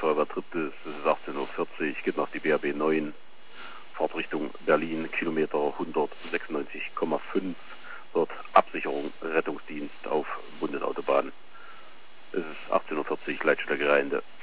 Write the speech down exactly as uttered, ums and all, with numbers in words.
Feuerwehr Triptis, es ist achtzehn Uhr vierzig, geht nach die B R B neun, Fahrtrichtung Berlin, Kilometer hundertsechsundneunzig Komma fünf, dort Absicherung, Rettungsdienst auf Bundesautobahn. Es ist achtzehn Uhr vierzig, Leitstärke Rheinde.